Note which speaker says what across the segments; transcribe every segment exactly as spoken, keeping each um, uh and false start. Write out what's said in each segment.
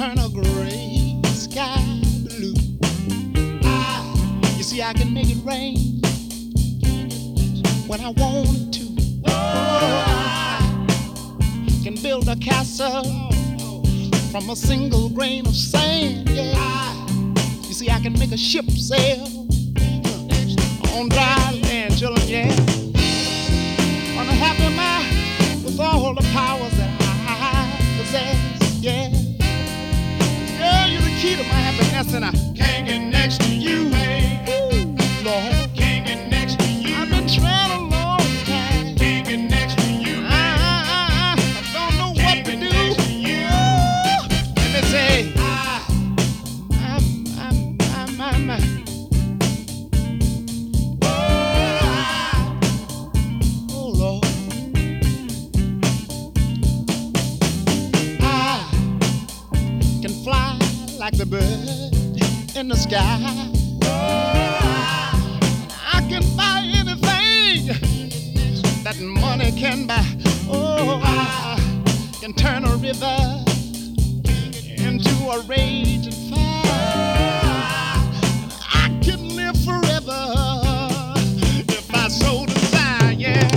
Speaker 1: turn a gray sky blue. I, you see, I can make it rain when I want to. Oh, I can build a castle from a single grain of sand. Yeah, I, you see, I can make a ship sail on dry land, children. Yeah, on a happy mind with all the powers that I possess. Yeah, girl, you're the key to my happiness, and I can't get next to you. Ooh, Lord, can't get next to you. I've been trying a long time. Can't get next to you. I, I, I, I don't know what to do. Ooh, let me say, I, I'm, I'm, I'm, I'm, I'm. Oh, Lord, I can fly like the bird in the sky. I can buy anything that money can buy. Oh, I can turn a river into a raging fire. I can live forever if I so desire. Yeah,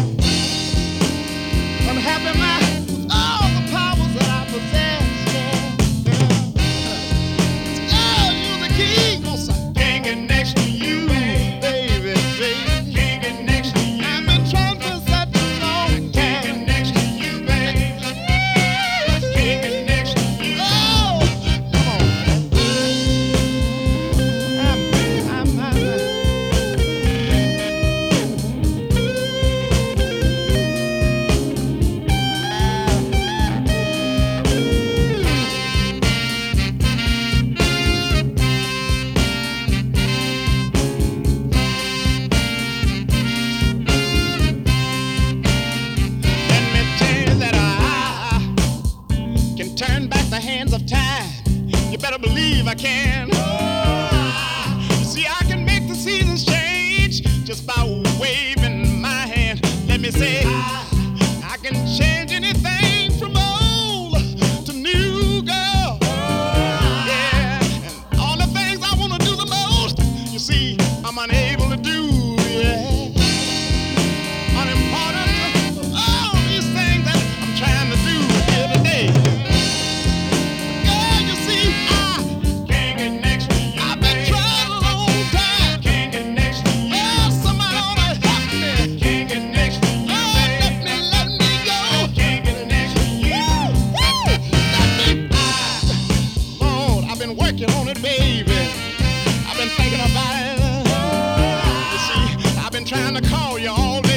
Speaker 1: unhappy man with all the powers that I possess. Yeah, yeah. Oh, you're the king. I can't get next to you. Turn back the hands of time. You better believe I can. You see, I can make the seasons change just by waving my hand. Let me say, I, I can change anything from old to new, girl. Yeah, and all the things I want to do the most, you see, I'm unable to do. Yeah, unimportant of all these things that I'm trying to do here today. Working on it, baby. I've been thinking about it. You see, I've been trying to call you all